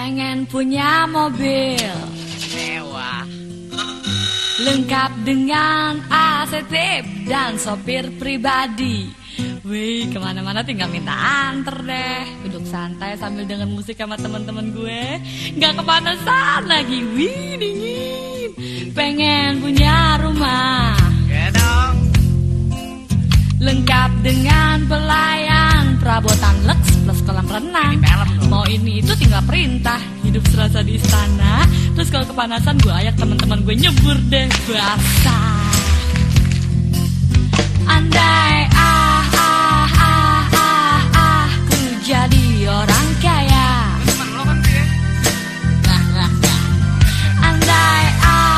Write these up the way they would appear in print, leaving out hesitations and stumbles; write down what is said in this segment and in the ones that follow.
Pengen punya mobil mewah, lengkap dengan AC dan sopir pribadi. Wih, kemana-mana tinggal minta anter deh. Duduk santai sambil denger musik sama temen-temen gue. Gak kepanasan lagi, wih dingin. Pengen punya rumah ya dong. lengkap dengan pelayan, perabotan lux plus kolam renang. Mau ini itu tinggal perintah, hidup serasa di istana. Terus kalau kepanasan gue ajak teman-teman gue nyebur deh basah. Andai ku jadi orang kaya. Temen lo kan dia. Andai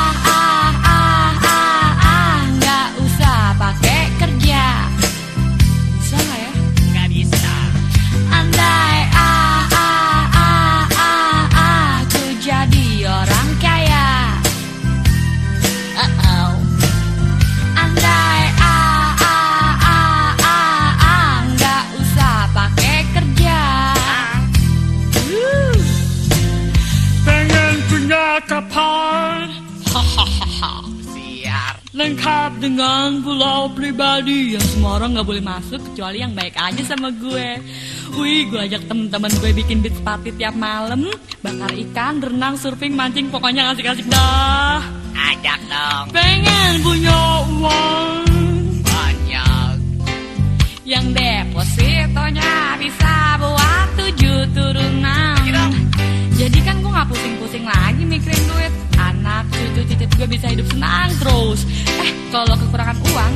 nggak usah pakai kerja. Bisa nggak ya? Gak bisa. Andai ku jadi orang kaya. Andai nggak usah pakai kerja. Pengen punya kapal Siar. lengkap dengan pulau pribadi yang semua orang nggak boleh masuk kecuali yang baik aja sama gue. Wih, gue ajak temen-temen gue bikin beach party tiap malam, bakar ikan, renang, surfing, mancing, pokoknya asik-asik dah. Ajak dong. Pengen punya uang Banyak. yang depositonya bisa buat 7 turunan. Jadi kan gue gak pusing-pusing lagi mikirin duit. Anak, cucu, cicit gue bisa hidup senang terus. Kalau kekurangan uang